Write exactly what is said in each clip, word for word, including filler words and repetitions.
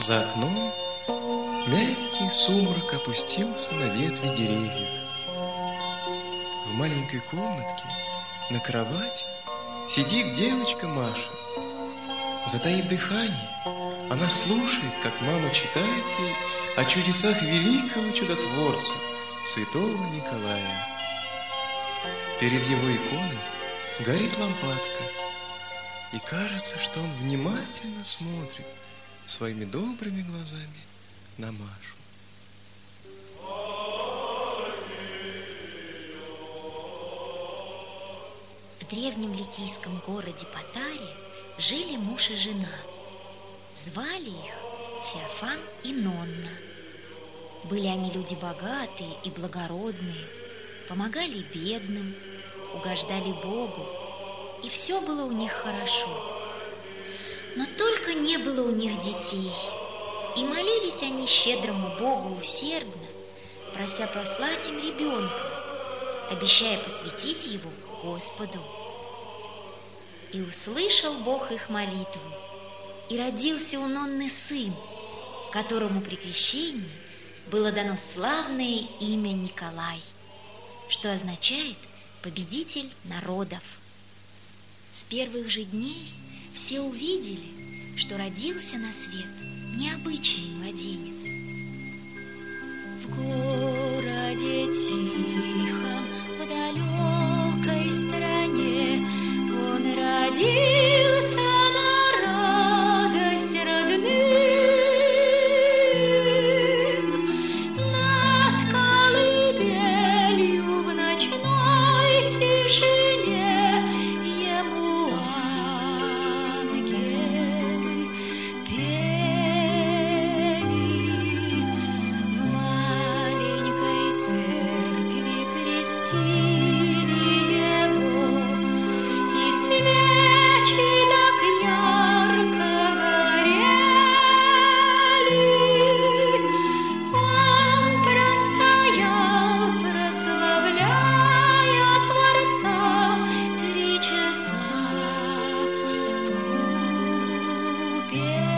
За окном мягкий сумрак опустился на ветви деревьев. В маленькой комнатке на кровати сидит девочка Маша. Затаив дыхание, она слушает, как мама читает ей о чудесах великого чудотворца, святого Николая. Перед его иконой горит лампадка, и кажется, что он внимательно смотрит своими добрыми глазами на Машу. В древнем ликийском городе Патаре жили муж и жена. Звали их Феофан и Нонна. Были они люди богатые и благородные, помогали бедным, угождали Богу, и все было у них хорошо. Но только не было у них детей, и молились они щедрому Богу усердно, прося послать им ребенка, обещая посвятить его Господу. И услышал Бог их молитву, и родился у Нонны сын, которому при крещении было дано славное имя Николай, что означает «победитель народов». С первых же дней все увидели, что родился на свет необычный младенец. В городе тихом, в далекой стране он родился на радость родным. Над колыбелью в ночной тишине ему ангелы пели. В маленькой церкви крестили его, и свечи так ярко горели. Он простоял, прославляя Творца, три часа в купели.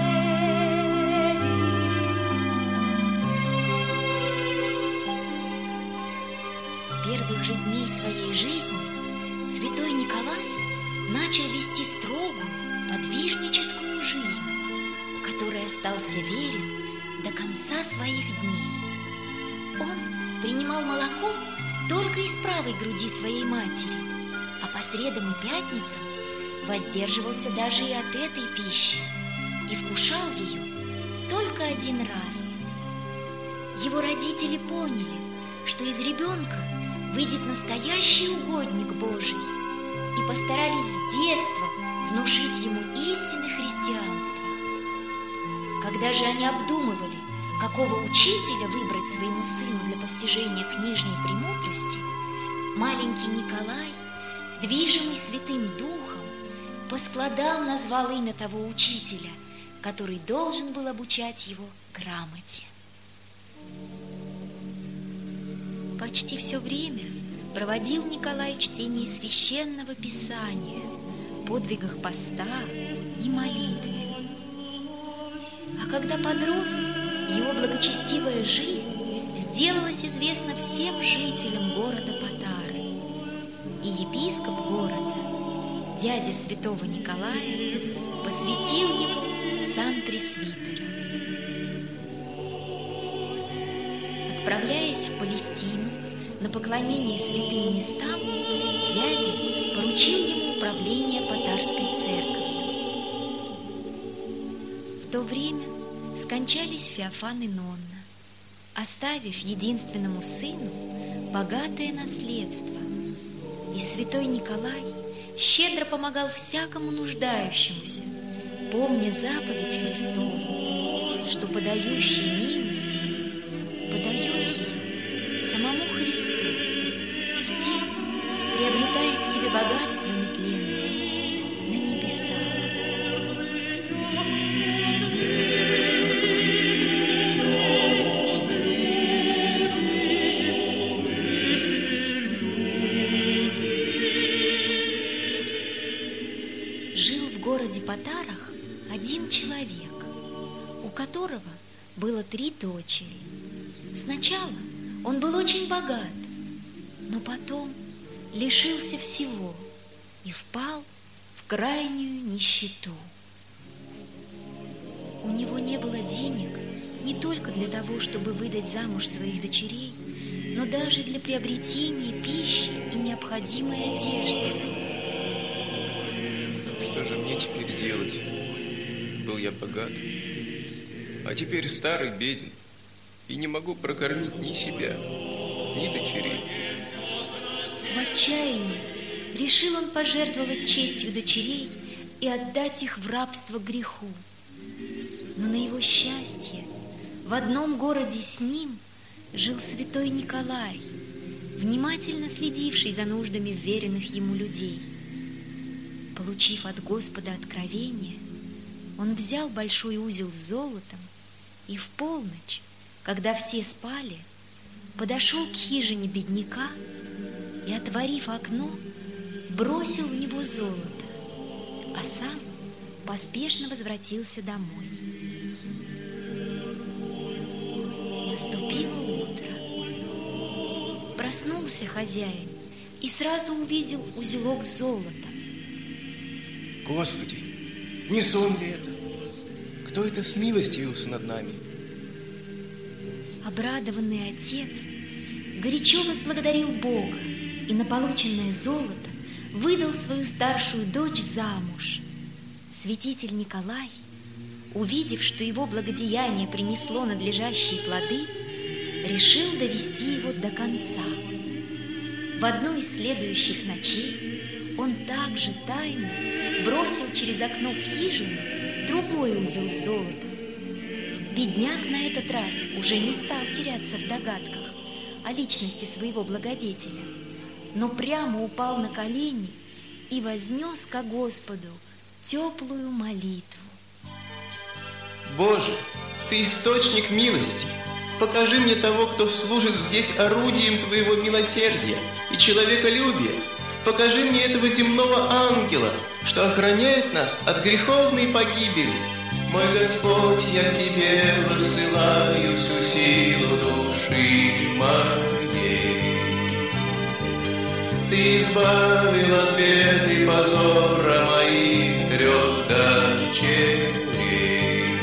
С первых же дней своей жизни святой Николай начал вести строгую, подвижническую жизнь, которой остался верен до конца своих дней. Он принимал молоко только из правой груди своей матери, а по средам и пятницам воздерживался даже и от этой пищи и вкушал ее только один раз. Его родители поняли, что из ребенка выйдет настоящий угодник Божий, и постарались с детства внушить ему истины христианства. Когда же они обдумывали, какого учителя выбрать своему сыну для постижения книжной премудрости, маленький Николай, движимый Святым Духом, по складам назвал имя того учителя, который должен был обучать его грамоте. Почти все время проводил Николай в чтении священного писания, подвигах поста и молитве. А когда подрос, его благочестивая жизнь сделалась известна всем жителям города Патары, и епископ города, дядя святого Николая, посвятил его в сан пресвитера. Отправляясь в Палестину на поклонение святым местам, дядя поручил ему управление Патарской церковью. В то время скончались Феофан и Нонна, оставив единственному сыну богатое наследство. И святой Николай щедро помогал всякому нуждающемуся, помня заповедь Христову, что подающий милостыню подает ее самому Христу, в тем приобретает себе богатство нетленное на небесах. Жил в городе Патарах один человек, у которого было три дочери. Сначала он был очень богат, но потом лишился всего и впал в крайнюю нищету. У него не было денег не только для того, чтобы выдать замуж своих дочерей, но даже для приобретения пищи и необходимой одежды. Что же мне теперь делать? Был я богат, а теперь старый, беден, и не могу прокормить ни себя, ни дочерей. В отчаянии решил он пожертвовать честью дочерей и отдать их в рабство греху. Но на его счастье в одном городе с ним жил святой Николай, внимательно следивший за нуждами вверенных ему людей. Получив от Господа откровение, он взял большой узел с золотом и в полночь, когда все спали, подошел к хижине бедняка и, отворив окно, бросил в него золото, а сам поспешно возвратился домой. Наступило утро. Проснулся хозяин и сразу увидел узелок с золотом. Господи, не сон ли это? Кто это смилостивился над нами? Обрадованный отец горячо возблагодарил Бога и на полученное золото выдал свою старшую дочь замуж. Святитель Николай, увидев, что его благодеяние принесло надлежащие плоды, решил довести его до конца. В одну из следующих ночей он также тайно бросил через окно в хижину другой узел с золотом. Бедняк на этот раз уже не стал теряться в догадках о личности своего благодетеля, но прямо упал на колени и вознес ко Господу теплую молитву. Боже, Ты источник милости. Покажи мне того, кто служит здесь орудием Твоего милосердия и человеколюбия. Покажи мне этого земного ангела, что охраняет нас от греховной погибели. Мой Господь, я к Тебе высылаю всю силу души моей. Ты избавил от бед и позора моих трех дочерей.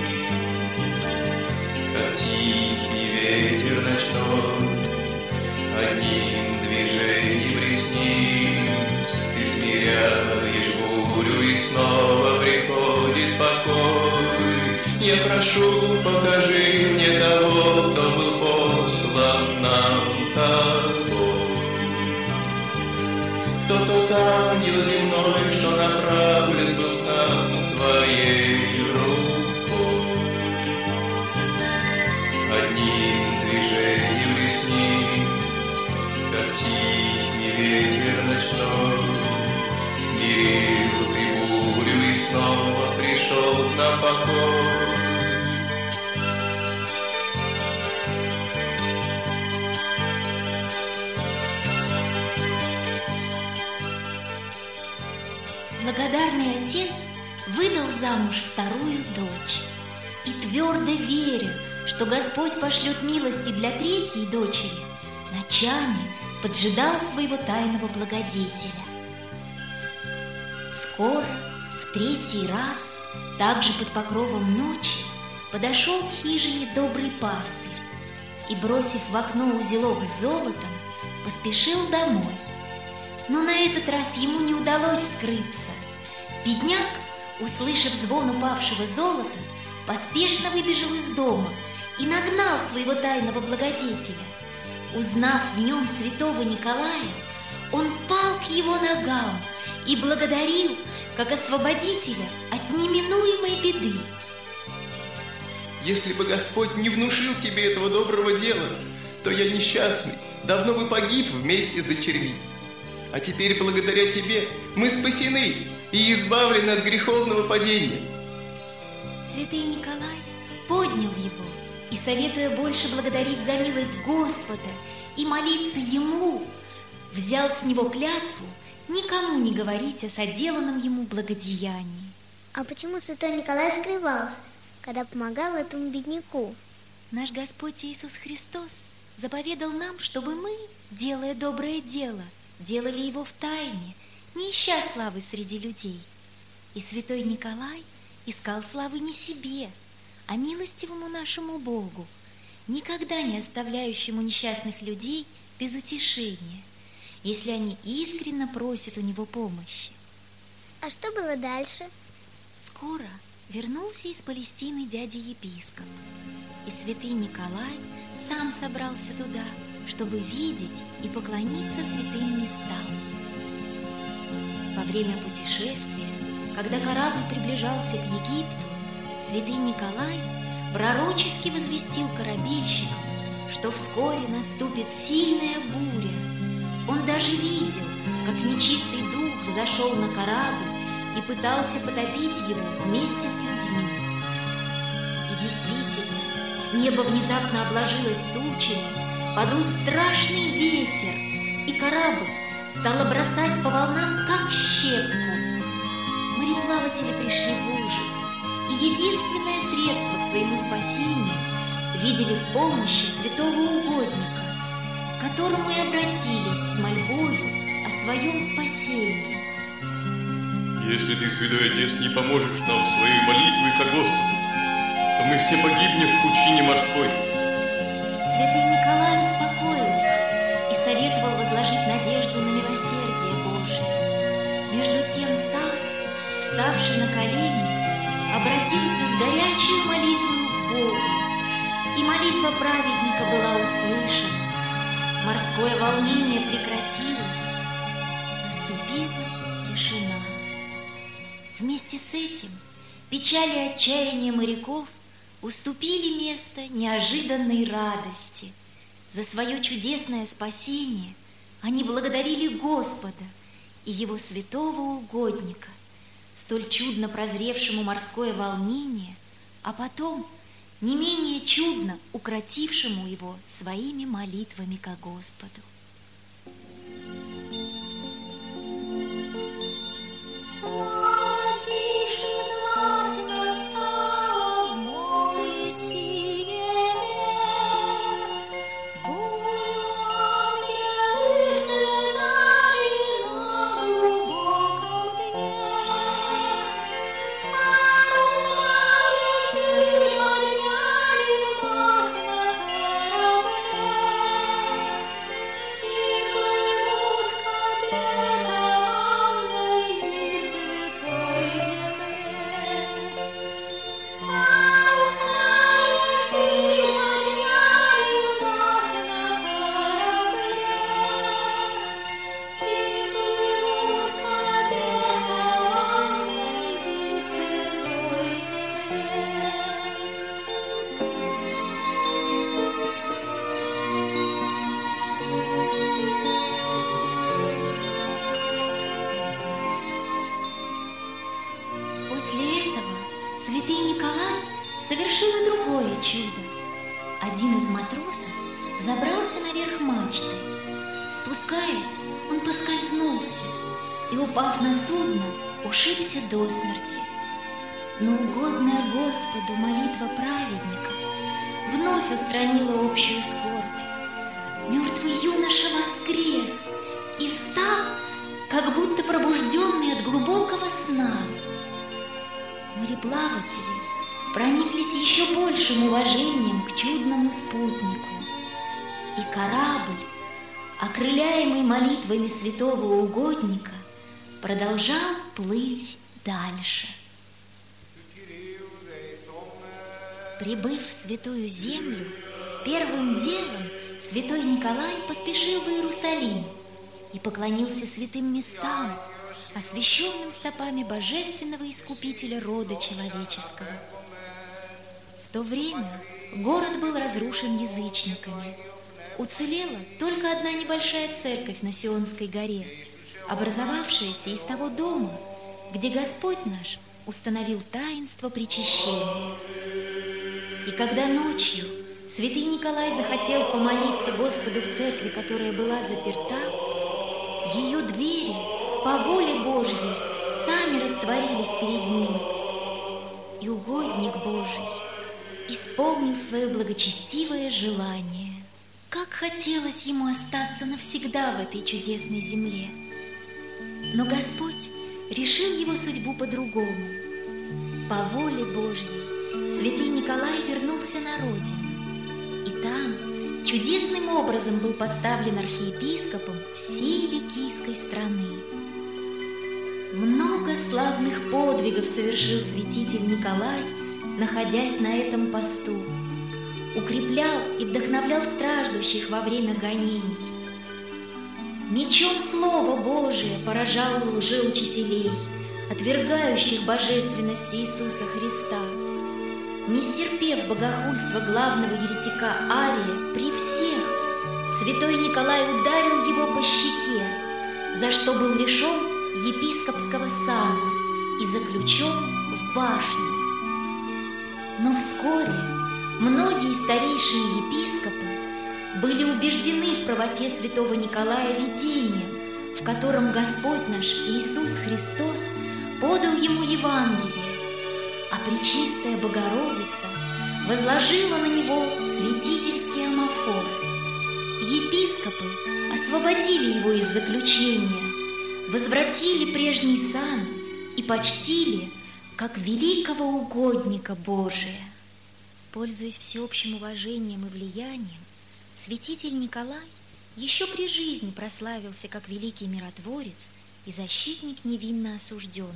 Как тихий ветер ночной, одним движением ресниц Ты смиряешь бурю, и снова приходит покой. Я прошу, покажи мне того, кто был послан нам тобой. Кто тот ангел земной, что направлен был к нам Твоей рукой. Одним движением ресниц, как тихий ветер ночной, смирил Ты бурю, и снова пришел к нам покой. Благодарный отец выдал замуж вторую дочь и, твердо веря, что Господь пошлет милости для третьей дочери, ночами поджидал своего тайного благодетеля. Скоро, в третий раз, также под покровом ночи, подошел к хижине добрый пастырь и, бросив в окно узелок с золотом, поспешил домой. Но на этот раз ему не удалось скрыться. Бедняк, услышав звон упавшего золота, поспешно выбежал из дома и нагнал своего тайного благодетеля. Узнав в нем святого Николая, он пал к его ногам и благодарил, как освободителя от неминуемой беды. Если бы Господь не внушил тебе этого доброго дела, то я несчастный, давно бы погиб вместе с дочерьми. А теперь, благодаря тебе, мы спасены и избавлены от греховного падения. Святый Николай поднял его и, советуя больше благодарить за милость Господа и молиться Ему, взял с него клятву никому не говорить о соделанном ему благодеянии. А почему святой Николай скрывался? когда помогал этому бедняку? Наш Господь Иисус Христос заповедал нам, чтобы мы, делая доброе дело, делали его в тайне, не ища славы среди людей. И святой Николай искал славы не себе, а милостивому нашему Богу, никогда не оставляющему несчастных людей без утешения, если они искренне просят у него помощи. А что было дальше? Скоро вернулся из Палестины дядя-епископ, и святый Николай сам собрался туда, чтобы видеть и поклониться святым местам. Во время путешествия, когда корабль приближался к Египту, святый Николай пророчески возвестил корабельщикам, что вскоре наступит сильная буря. Он даже видел, как нечистый дух зашел на корабль и пытался потопить его вместе с людьми. И действительно, небо внезапно обложилось тучами, подул страшный ветер, и корабль стало бросать по волнам, как щепку. Мореплаватели пришли в ужас, и единственное средство к своему спасению видели в помощи святого угодника, к которому и обратились с мольбою о своем спасении. Если ты, святой отец, не поможешь нам своей молитвой ко Господу, то мы все погибнем в пучине морской. Святый Николай успокоил их и советовал возложить надежду на милосердие Божие. Между тем сам, вставший на колени, обратился с горячей молитвой к Богу, и молитва праведника была услышана. Морское волнение прекратилось, наступила тишина. Вместе с этим печали и отчаяние моряков уступили место неожиданной радости. За свое чудесное спасение они благодарили Господа и Его святого угодника, столь чудно прозревшему морское волнение, а потом не менее чудно укротившему его своими молитвами ко Господу. После этого святый Николай совершил и другое чудо. Один из матросов взобрался наверх мачты. Спускаясь, он поскользнулся и, упав на судно, ушибся до смерти. Но угодная Господу молитва праведника вновь устранила общую скорбь. Мертвый юноша воскрес и встал, как будто пробужденный от глубокого сна. Мореплаватели прониклись еще большим уважением к чудному спутнику, и корабль, окрыляемый молитвами святого угодника, продолжал плыть дальше. Прибыв в святую землю, первым делом святой Николай поспешил в Иерусалим и поклонился святым местам, освященным стопами божественного искупителя рода человеческого. В то время город был разрушен язычниками. Уцелела только одна небольшая церковь на Сионской горе, образовавшаяся из того дома, где Господь наш установил таинство причащения. И когда ночью святый Николай захотел помолиться Господу в церкви, которая была заперта, ее двери по воле Божьей сами растворились перед ним. и угодник Божий, исполнил свое благочестивое желание. Как хотелось ему остаться навсегда в этой чудесной земле. Но Господь решил его судьбу по-другому. По воле Божьей святый Николай вернулся на родину, и там чудесным образом был поставлен архиепископом всей Ликийской страны. Много славных подвигов совершил святитель Николай, находясь на этом посту. Укреплял и вдохновлял страждущих во время гонений. Мечом Слова Божия поражал лжеучителей, отвергающих божественность Иисуса Христа. Не стерпев богохульства главного еретика Ария при всех, святой Николай ударил его по щеке, за что был лишен епископского сана и заключен в башню. Но вскоре многие старейшие епископы были убеждены в правоте святого Николая видением, в котором Господь наш Иисус Христос подал ему Евангелие, а Пречистая Богородица возложила на него святительский амафор. Епископы освободили его из заключения, возвратили прежний сан и почтили как великого угодника Божия. Пользуясь всеобщим уважением и влиянием, святитель Николай еще при жизни прославился как великий миротворец и защитник невинно осужденных.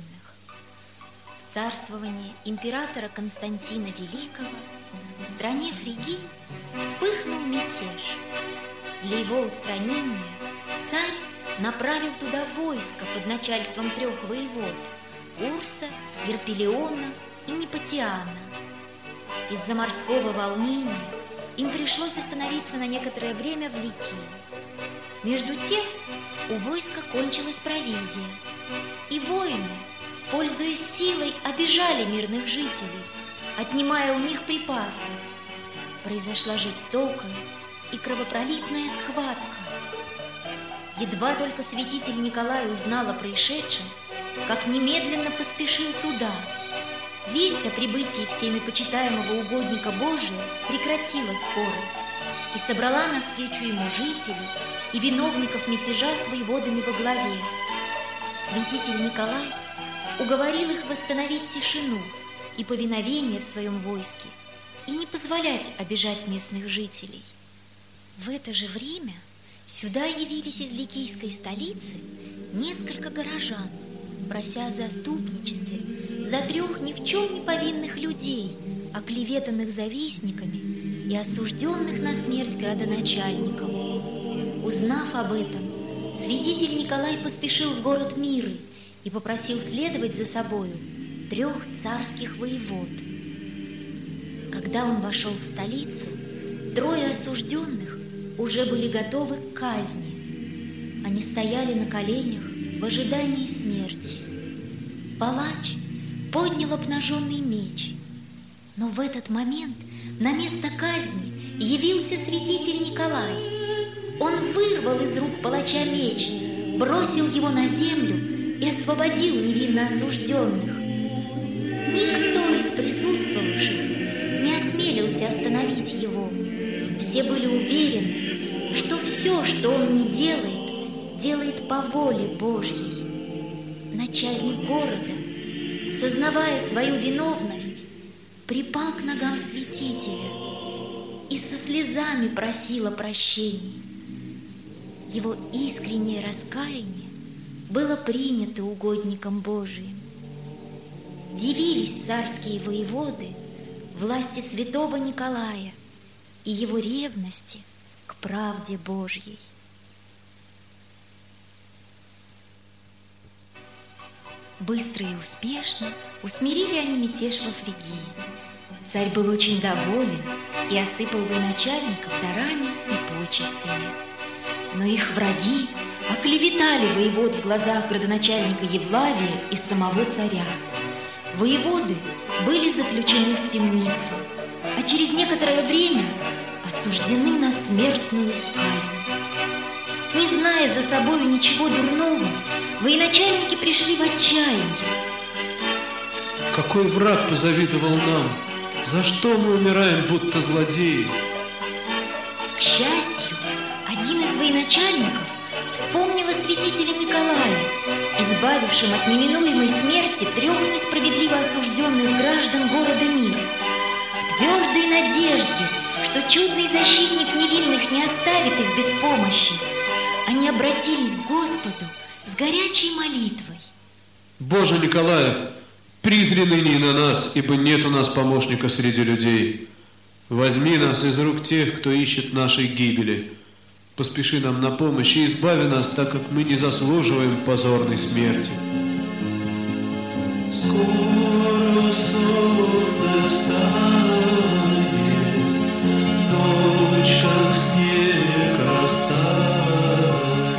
В царствовании императора Константина Великого в стране Фригии вспыхнул мятеж. Для его устранения царь направил туда войско под начальством трех воевод – Урса, Герпелиона и Непотиана. Из-за морского волнения им пришлось остановиться на некоторое время в Ликии. Между тем у войска кончилась провизия, и воины, пользуясь силой, обижали мирных жителей, отнимая у них припасы. Произошла жестокая и кровопролитная схватка. Едва только святитель Николай узнал о происшедшем, как немедленно поспешил туда. Весть о прибытии всеми почитаемого угодника Божия прекратила споры и собрала навстречу ему жителей и виновников мятежа с воеводами во главе. Святитель Николай уговорил их восстановить тишину и повиновение в своем войске и не позволять обижать местных жителей. В это же время сюда явились из ликийской столицы несколько горожан, прося о заступничестве за трех ни в чем не повинных людей, оклеветанных завистниками и осужденных на смерть градоначальником. Узнав об этом, святитель Николай поспешил в город Миры и попросил следовать за собою трех царских воевод. Когда он вошел в столицу, трое осужденных уже были готовы к казни. Они стояли на коленях в ожидании смерти. Палач поднял обнаженный меч, но в этот момент на место казни явился святитель Николай. Он вырвал из рук палача меч, бросил его на землю и освободил невинно осужденных. Никто из присутствовавших не осмелился остановить его. Все были уверены, что все, что он не делает, делает по воле Божьей. Начальник города, сознавая свою виновность, припал к ногам святителя и со слезами просил о прощении. Его искреннее раскаяние было принято угодником Божиим. Дивились царские воеводы власти святого Николая и его ревности к правде Божьей. Быстро и успешно усмирили они мятеж во Фригии. Царь был очень доволен и осыпал военачальников дарами и почестями. Но их враги оклеветали воевод в глазах градоначальника Евлавия и самого царя. Воеводы были заключены в темницу, а через некоторое время осуждены на смертную казнь. Не зная за собою ничего дурного, военачальники пришли в отчаяние. какой враг позавидовал нам? За что мы умираем, будто злодеи? К счастью, один из военачальников вспомнил о святителе Николае, избавившем от неминуемой смерти трех несправедливо осужденных граждан города Мира. В твердой надежде, что чудный защитник невинных не оставит их без помощи, они обратились к Господу с горячей молитвой. Боже Николаев, призри ныне на нас, ибо нет у нас помощника среди людей. Возьми нас из рук тех, кто ищет нашей гибели. Поспеши нам на помощь и избави нас, так как мы не заслуживаем позорной смерти. Скоро солнце встанет, ночь как снег растает,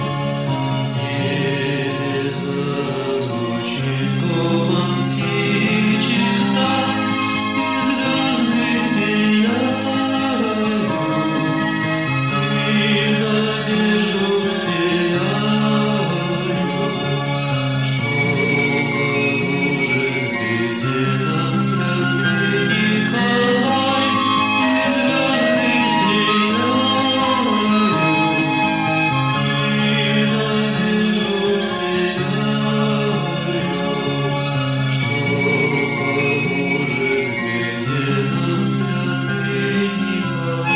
небе зазвучит гомон птичьих стад, и звезды сияют, и надежду вселяют, что поможет в беде нам святый Николай, и звезды сияют, и надежду вселяют, что поможет в беде нам святый Николай.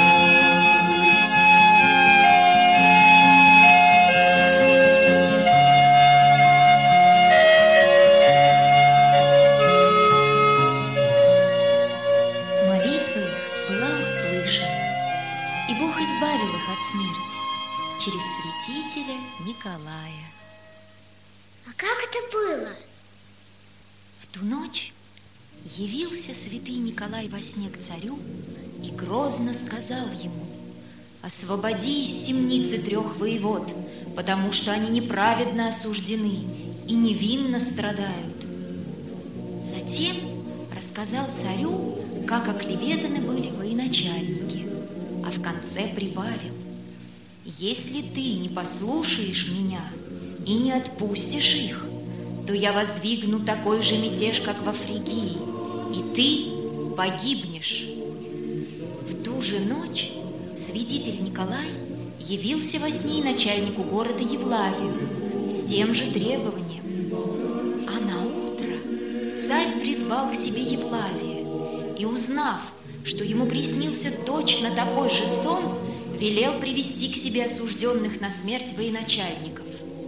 Молитва их была услышана, и Бог избавил их от смерти через святителя Николая. А как это было? В ту ночь явился святый Николай во сне к царю и грозно сказал ему: «Освободи из темницы трех воевод, потому что они неправедно осуждены и невинно страдают». Затем рассказал царю, как оклеветаны были военачальники, а в конце прибавил: «Если ты не послушаешь меня и не отпустишь их, то я воздвигну такой же мятеж, как во Фригии, и ты погибнешь». В ту же ночь святитель Николай явился во сне и начальнику города Евлавию с тем же требованием. А на утро царь призвал к себе Евлавия и, узнав, что ему приснился точно такой же сон, велел привести к себе осужденных на смерть военачальников.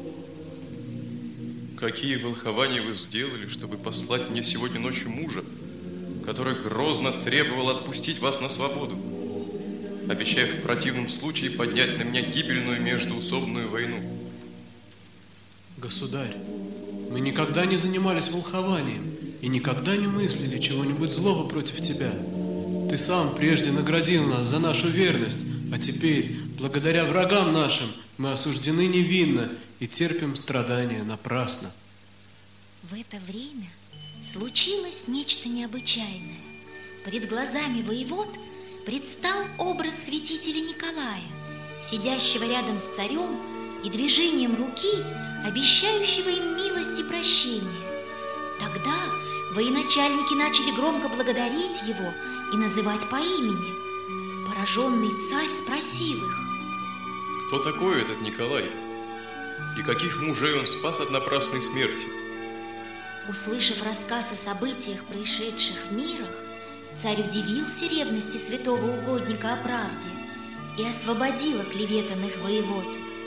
Какие волхования вы сделали, чтобы послать мне сегодня ночью мужа, который грозно требовал отпустить вас на свободу, обещая в противном случае поднять на меня гибельную междоусобную войну? Государь, мы никогда не занимались волхованием и никогда не мыслили чего-нибудь злого против тебя. Ты сам прежде наградил нас за нашу верность, а теперь, благодаря врагам нашим, мы осуждены невинно и терпим страдания напрасно. В это время случилось нечто необычайное. Перед глазами воевод предстал образ святителя Николая, сидящего рядом с царем и движением руки, обещающего им милость и прощение. Тогда военачальники начали громко благодарить его и называть по имени. Пораженный царь спросил их: Кто такой этот Николай? И каких мужей он спас от напрасной смерти? Услышав рассказ о событиях, происшедших в мирах, царь удивился ревности святого угодника о правде и освободил оклеветанных воевод.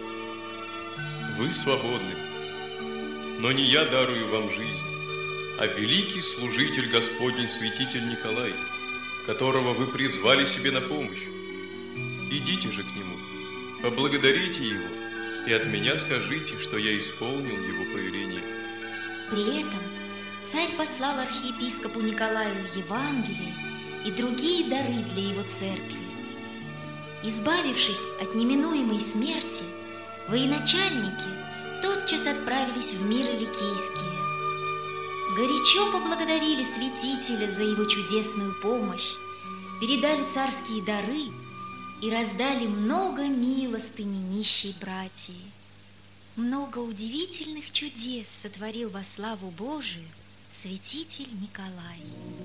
Вы свободны, но не я дарую вам жизнь, а великий служитель Господень святитель Николай, которого вы призвали себе на помощь. Идите же к нему, поблагодарите его и от меня скажите, что я исполнил его повеление. При этом царь послал архиепископу Николаю Евангелие и другие дары для его церкви. Избавившись от неминуемой смерти, военачальники тотчас отправились в миры ликийские. Горячо поблагодарили святителя за его чудесную помощь, передали царские дары и раздали много милостыни нищей братьи. Много удивительных чудес сотворил во славу Божию святитель Николай.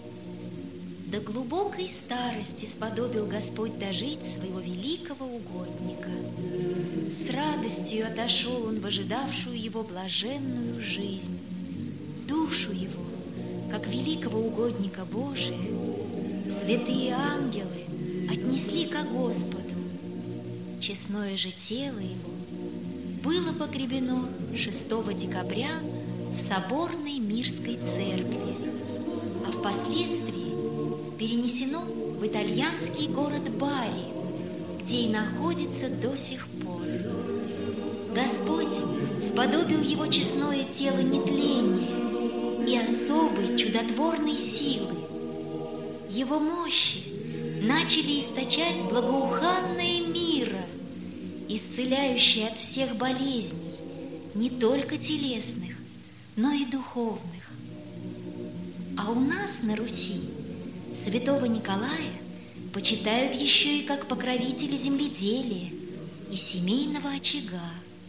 До глубокой старости сподобил Господь дожить своего великого угодника. С радостью отошел он в ожидавшую его блаженную жизнь. Душу его, как великого угодника Божия, святые ангелы отнесли ко Господу. Честное же тело его было погребено шестого декабря в соборной Мирской церкви, а впоследствии перенесено в итальянский город Бари, где и находится до сих пор. Господь сподобил его честное тело нетления и особой чудотворной силы. Его мощи начали источать благоуханное мира, исцеляющее от всех болезней, не только телесных, но и духовных. А у нас на Руси святого Николая почитают еще и как покровителя земледелия и семейного очага.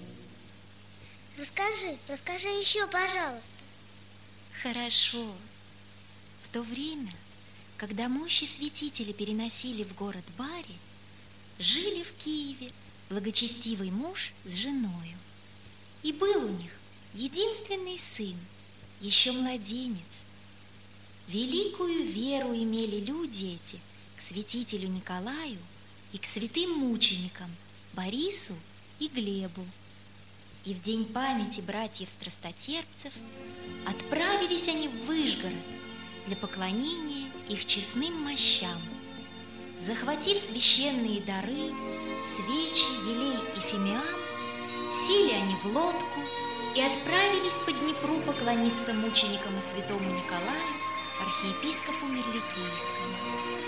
Расскажи, расскажи еще, пожалуйста. Хорошо. В то время, когда мощи святителя переносили в город Бари, жили в Киеве благочестивый муж с женою. И был у них единственный сын, еще младенец. Великую веру имели люди эти к святителю Николаю и к святым мученикам Борису и Глебу. И в день памяти братьев-страстотерпцев отправились они в Выжгород для поклонения их честным мощам. Захватив священные дары, свечи, елей и фимиам, сели они в лодку и отправились по Днепру поклониться мученикам и святому Николаю, архиепископу Мирликийскому.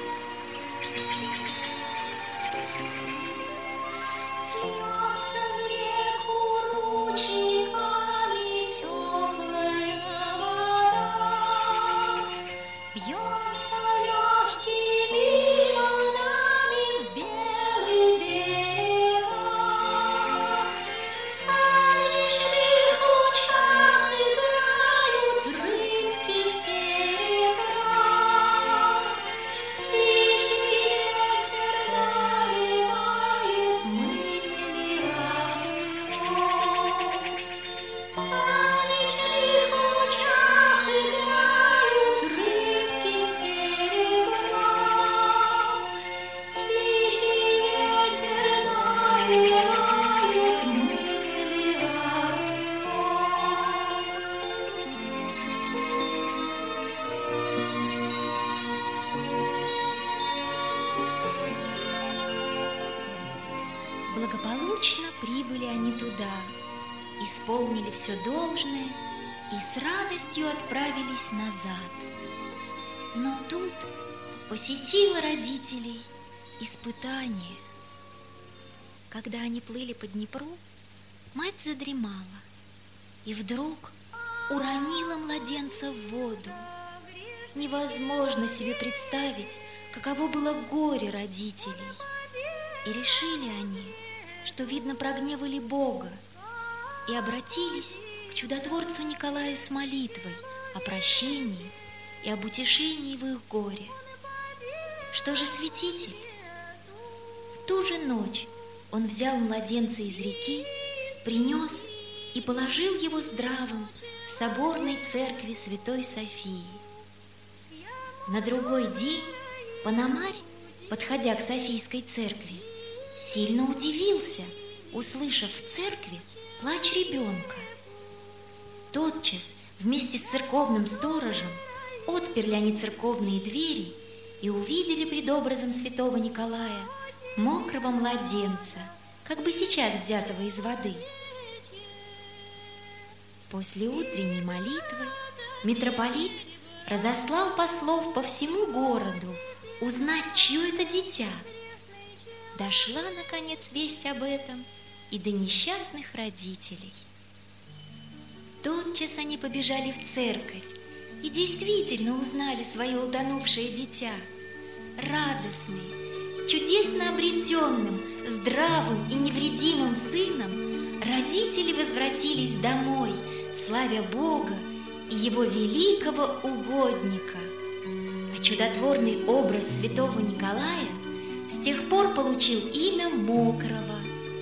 Благополучно прибыли они туда, исполнили все должное и с радостью отправились назад. Но тут посетило родителей испытание. Когда они плыли по Днепру, мать задремала и вдруг уронила младенца в воду. Невозможно себе представить, каково было горе родителей. И решили они, что, видно, прогневали Бога, и обратились к чудотворцу Николаю с молитвой о прощении и об утешении в их горе. Что же святитель? В ту же ночь он взял младенца из реки, принес и положил его здравым в соборной церкви Святой Софии. На другой день Пономарь, подходя к Софийской церкви, сильно удивился, услышав в церкви плач ребенка. Тотчас вместе с церковным сторожем отперли они церковные двери и увидели пред образом святого Николая мокрого младенца, как бы сейчас взятого из воды. После утренней молитвы митрополит разослал послов по всему городу узнать, чье это дитя. Дошла, наконец, весть об этом и до несчастных родителей. Тотчас они побежали в церковь и действительно узнали свое утонувшее дитя. Радостные, с чудесно обретенным, здравым и невредимым сыном, родители возвратились домой, славя Бога и его великого угодника. А чудотворный образ святого Николая с тех пор получил имя Мокрого.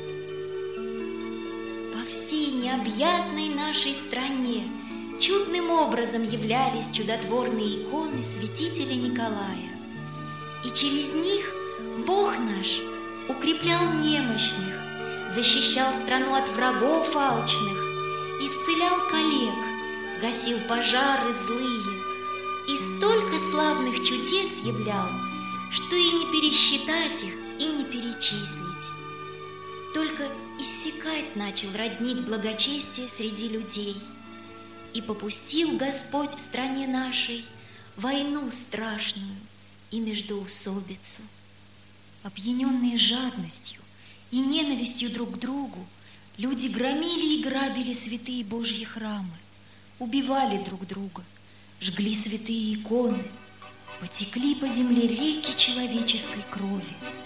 По всей необъятной нашей стране чудным образом являлись чудотворные иконы святителя Николая. И через них Бог наш укреплял немощных, защищал страну от врагов алчных, исцелял коллег, гасил пожары злые и столько славных чудес являл, что и не пересчитать их, и не перечислить. Только иссякать начал родник благочестия среди людей, и попустил Господь в стране нашей войну страшную и междоусобицу. Опьяненные жадностью и ненавистью друг к другу, люди громили и грабили святые Божьи храмы, убивали друг друга, жгли святые иконы, потекли по земле реки человеческой крови.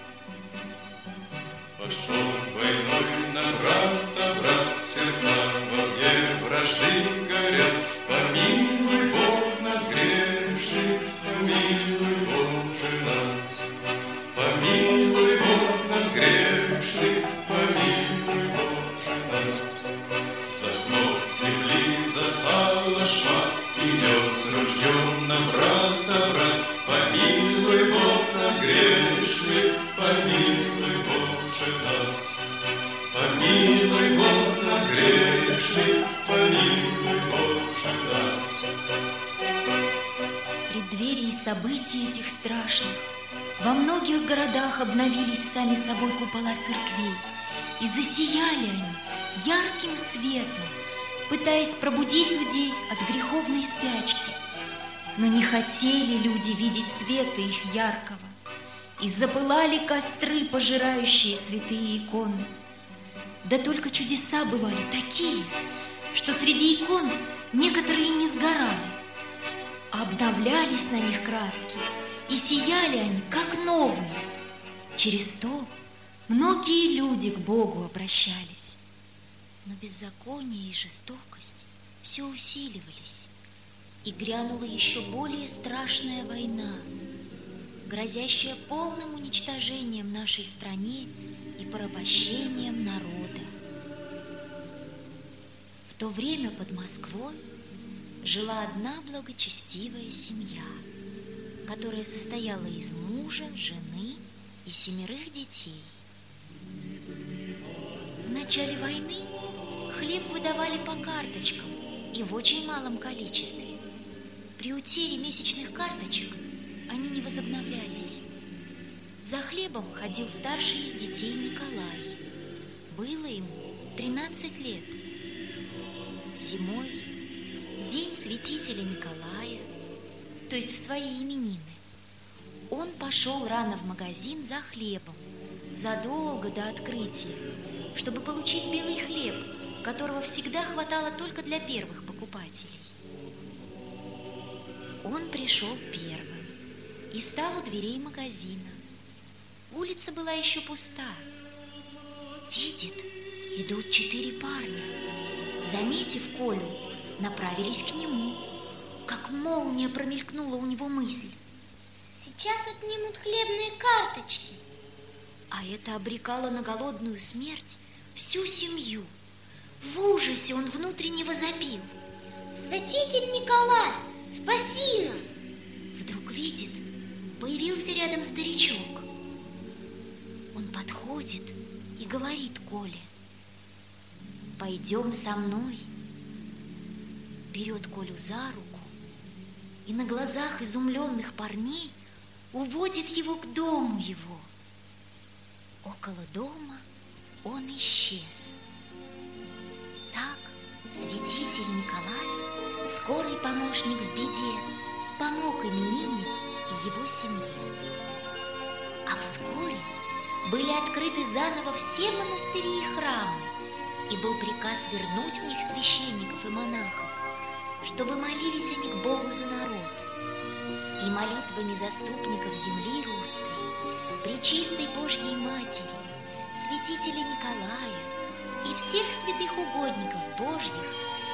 Пошел войной на брата брат, сердца во мне вражды горят. Помилуй, Бог, нас грешных, помилуй, Боже, нас. Помилуй, Бог, нас грешных, помилуй, Боже, нас. За дно земли, за сало шмат, идет с ружьем на брата брат. Помилуй, Бог, нас грешных, помилуй, Боже, нас. Помилуй, Бог, нас грешных, помилуй, Боже, нас. В преддверии событий этих страшных во многих городах обновились сами собой купола церквей, и засияли они ярким светом, пытаясь пробудить людей от греховной спячки. Но не хотели люди видеть света их яркого, и запылали костры, пожирающие святые иконы. Да только чудеса бывали такие, что среди икон некоторые не сгорали, а обновлялись на них краски, и сияли они, как новые. Через то многие люди к Богу обращались. Но беззаконие и жестокость все усиливались, и грянула еще более страшная война, грозящая полным уничтожением нашей стране и порабощением народа. В то время под Москвой жила одна благочестивая семья, которая состояла из мужа, жены и семерых детей. В начале войны хлеб выдавали по карточкам и в очень малом количестве. При утере месячных карточек они не возобновлялись. За хлебом ходил старший из детей Николай. Было ему тринадцать лет. Зимой, в день святителя Николая, то есть в свои именины, он пошел рано в магазин за хлебом, задолго до открытия, чтобы получить белый хлеб, которого всегда хватало только для первых покупателей. Он пришел первым и стал у дверей магазина. Улица была еще пуста. Видит, идут четыре парня. Заметив Колю, направились к нему. Как молния промелькнула у него мысль: сейчас отнимут хлебные карточки. А это обрекало на голодную смерть всю семью. В ужасе он внутренне возопил: Святитель Николай, спаси нас! Вдруг видит, появился рядом старичок. Он подходит и говорит Коле: пойдем со мной. Берет Колю за руку и на глазах изумленных парней уводит его к дому его. Около дома он исчез. Так святитель Николай, скорый помощник в беде, помог имениннику и его семье. А вскоре были открыты заново все монастыри и храмы, и был приказ вернуть в них священников и монахов, чтобы молились они к Богу за народ. И молитвами заступников земли русской, Пречистой Божьей Матери, святителя Николая и всех святых угодников Божьих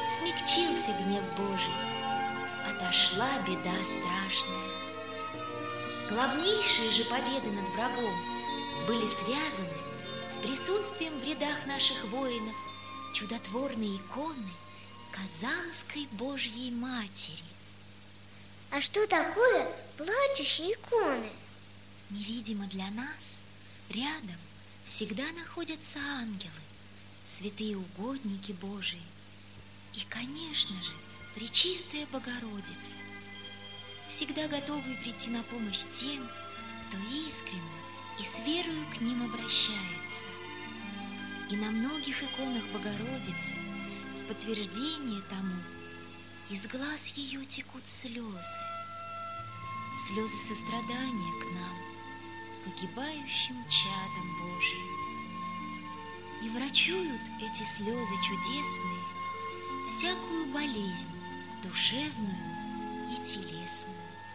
смягчился гнев Божий, отошла беда страшная. Главнейшие же победы над врагом были связаны с присутствием в рядах наших воинов чудотворной иконы Казанской Божьей Матери. А что такое плачущие иконы? Невидимо для нас, рядом всегда находятся ангелы, святые угодники Божии и, конечно же, Пречистая Богородица, всегда готовые прийти на помощь тем, кто искренне и с верою к ним обращается. И на многих иконах Богородицы в подтверждение тому из глаз ее текут слезы, слезы сострадания к нам, погибающим чадом Божьим. И врачуют эти слезы чудесные всякую болезнь, душевную и телесную.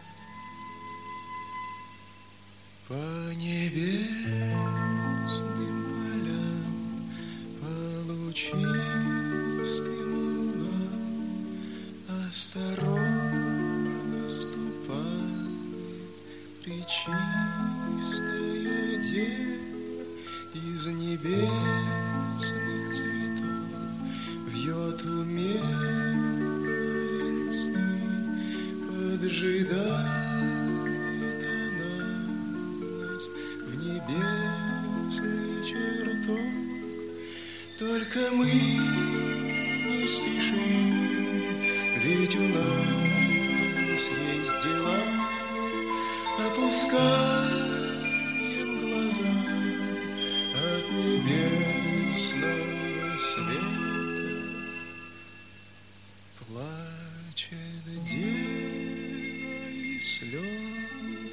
По небесным полям, по лучистым лунам осторожно ступай, пречистая Дева из небесных цветов вьет умелые венцы, поджидает небесный чертог. Только мы не спешим, ведь у нас есть дела. Опускаем глаза от небесного света. Плачет дева, и слезы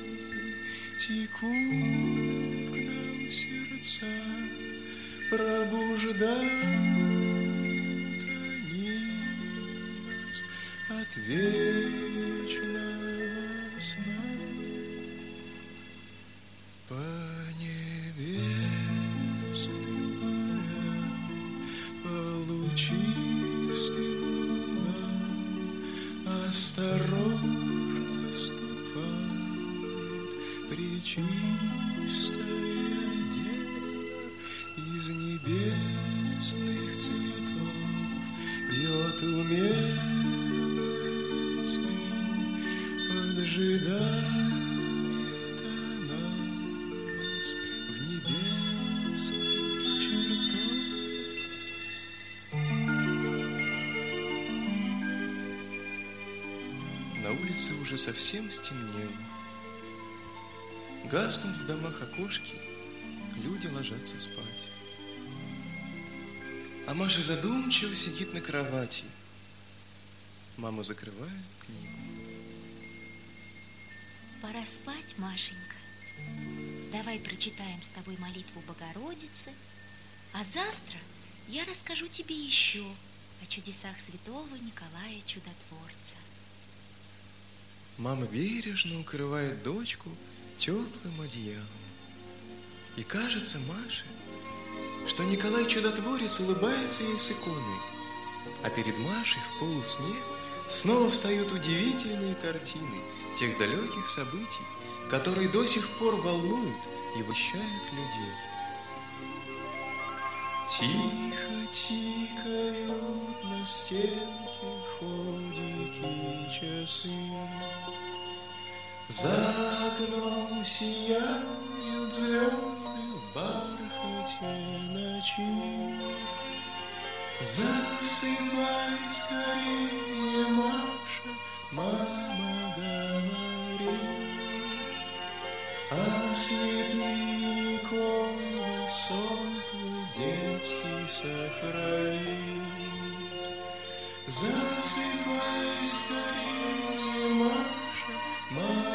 текут к нам сердца, пробуждают они нас от вечного сна. По небесным полям, по лучистым лунам осторожно ступает пречистая Дева из небесных цветов вьет умелцы, поджидает она нас в небесный чертог. На улице уже совсем стемнело. Гаснут в домах окошки, люди ложатся спать. А Маша задумчиво сидит на кровати. Мама закрывает книгу. Пора спать, Машенька. Давай прочитаем с тобой молитву Богородицы, а завтра я расскажу тебе еще о чудесах святого Николая Чудотворца. Мама бережно укрывает дочку теплым одеялом. И кажется Маше, что Николай Чудотворец улыбается ей с иконой, а перед Машей в полусне снова встают удивительные картины тех далеких событий, которые до сих пор волнуют и восхищают людей. Тихо тикают на стенке ходики часы, за окном сияют звезды в бархате ночи. Засыпай скорее, Маша, мама говорит, а святые иконы сон твой детский сохрани. Засыпай скорее, Маша, мама